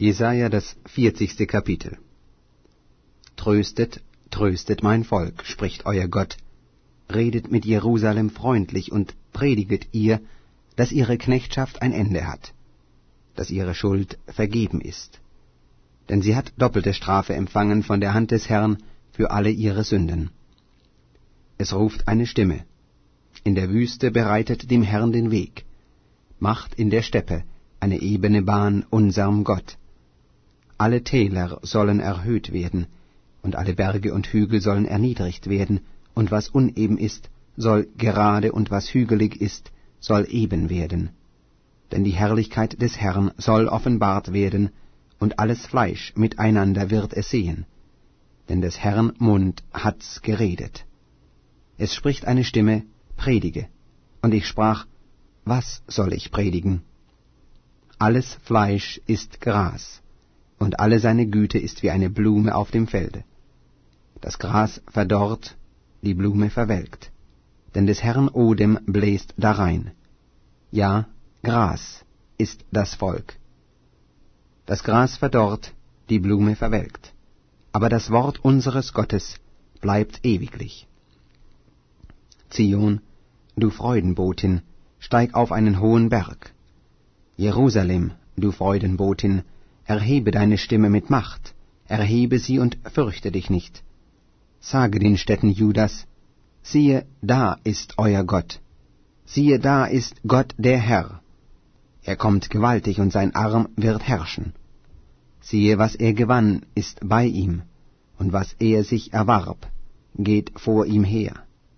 Jesaja, das 40. Kapitel. Tröstet, tröstet mein Volk, spricht euer Gott. Redet mit Jerusalem freundlich und prediget ihr, dass ihre Knechtschaft ein Ende hat, dass ihre Schuld vergeben ist. Denn sie hat doppelte Strafe empfangen von der Hand des Herrn für alle ihre Sünden. Es ruft eine Stimme. In der Wüste bereitet dem Herrn den Weg. Macht in der Steppe eine ebene Bahn unserm Gott. Alle Täler sollen erhöht werden, und alle Berge und Hügel sollen erniedrigt werden, und was uneben ist, soll gerade, und was hügelig ist, soll eben werden. Denn die Herrlichkeit des Herrn soll offenbart werden, und alles Fleisch miteinander wird es sehen. Denn des Herrn Mund hat's geredet. Es spricht eine Stimme, predige. Und ich sprach, was soll ich predigen? Alles Fleisch ist Gras, und alle seine Güte ist wie eine Blume auf dem Felde. Das Gras verdorrt, die Blume verwelkt, denn des Herrn Odem bläst darein. Ja, Gras ist das Volk. Das Gras verdorrt, die Blume verwelkt, aber das Wort unseres Gottes bleibt ewiglich. Zion, du Freudenbotin, steig auf einen hohen Berg. Jerusalem, du Freudenbotin, erhebe deine Stimme mit Macht, erhebe sie und fürchte dich nicht. Sage den Städten Judas, siehe, da ist euer Gott. Siehe, da ist Gott der Herr. Er kommt gewaltig und sein Arm wird herrschen. Siehe, was er gewann, ist bei ihm, und was er sich erwarb, geht vor ihm her.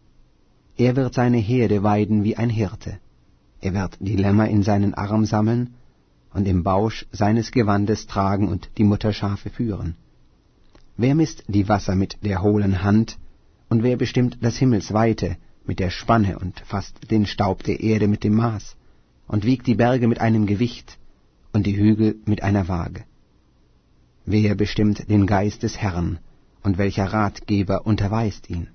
Er wird seine Herde weiden wie ein Hirte. Er wird die Lämmer in seinen Arm sammeln und im Bausch seines Gewandes tragen und die Mutterschafe führen. Wer misst die Wasser mit der hohlen Hand, und wer bestimmt das Himmelsweite mit der Spanne und fasst den Staub der Erde mit dem Maß und wiegt die Berge mit einem Gewicht und die Hügel mit einer Waage? Wer bestimmt den Geist des Herrn, und welcher Ratgeber unterweist ihn?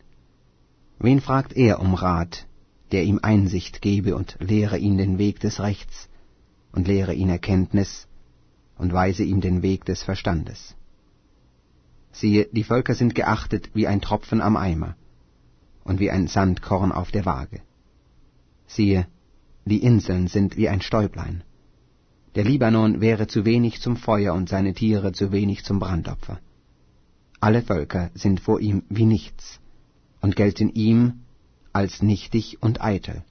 Wen fragt er um Rat, der ihm Einsicht gebe und lehre ihn den Weg des Rechts und lehre ihn Erkenntnis und weise ihm den Weg des Verstandes? Siehe, die Völker sind geachtet wie ein Tropfen am Eimer und wie ein Sandkorn auf der Waage. Siehe, die Inseln sind wie ein Stäublein. Der Libanon wäre zu wenig zum Feuer und seine Tiere zu wenig zum Brandopfer. Alle Völker sind vor ihm wie nichts und gelten ihm als nichtig und eitel.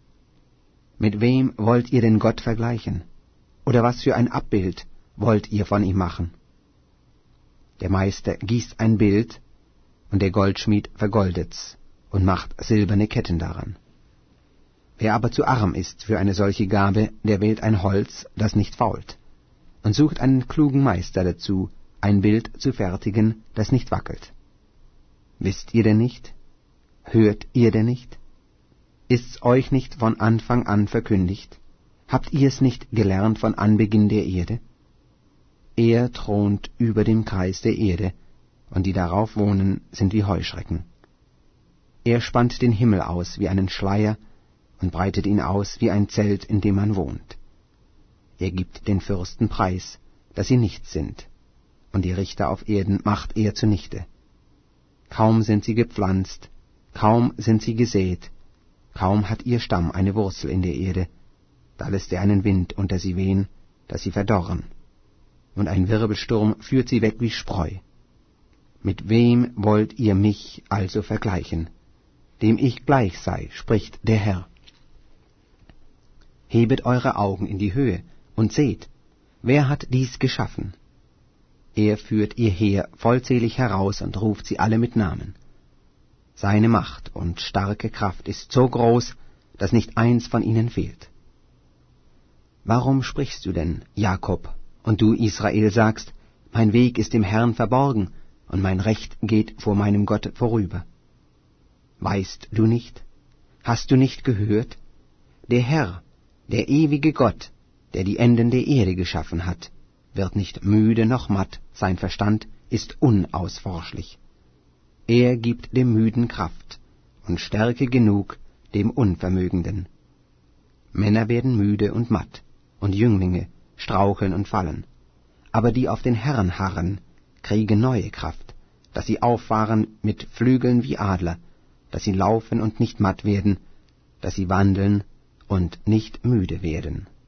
Mit wem wollt ihr denn Gott vergleichen? Oder was für ein Abbild wollt ihr von ihm machen? Der Meister gießt ein Bild, und der Goldschmied vergoldet's und macht silberne Ketten daran. Wer aber zu arm ist für eine solche Gabe, der wählt ein Holz, das nicht fault, und sucht einen klugen Meister dazu, ein Bild zu fertigen, das nicht wackelt. Wisst ihr denn nicht? Hört ihr denn nicht? Ist's euch nicht von Anfang an verkündigt? Habt ihr's nicht gelernt von Anbeginn der Erde? Er thront über dem Kreis der Erde, und die darauf wohnen, sind wie Heuschrecken. Er spannt den Himmel aus wie einen Schleier und breitet ihn aus wie ein Zelt, in dem man wohnt. Er gibt den Fürsten preis, dass sie nichts sind, und die Richter auf Erden macht er zunichte. Kaum sind sie gepflanzt, kaum sind sie gesät, kaum hat ihr Stamm eine Wurzel in der Erde, da lässt er einen Wind unter sie wehen, dass sie verdorren, und ein Wirbelsturm führt sie weg wie Spreu. Mit wem wollt ihr mich also vergleichen, dem ich gleich sei, spricht der Herr? Hebet eure Augen in die Höhe und seht, wer hat dies geschaffen? Er führt ihr Heer vollzählig heraus und ruft sie alle mit Namen. Seine Macht und starke Kraft ist so groß, dass nicht eins von ihnen fehlt. Warum sprichst du denn, Jakob, und du, Israel, sagst, mein Weg ist dem Herrn verborgen, und mein Recht geht vor meinem Gott vorüber? Weißt du nicht? Hast du nicht gehört? Der Herr, der ewige Gott, der die Enden der Erde geschaffen hat, wird nicht müde noch matt, sein Verstand ist unausforschlich. Er gibt dem Müden Kraft und Stärke genug dem Unvermögenden. Männer werden müde und matt, und Jünglinge straucheln und fallen. Aber die auf den Herrn harren, kriegen neue Kraft, dass sie auffahren mit Flügeln wie Adler, dass sie laufen und nicht matt werden, dass sie wandeln und nicht müde werden.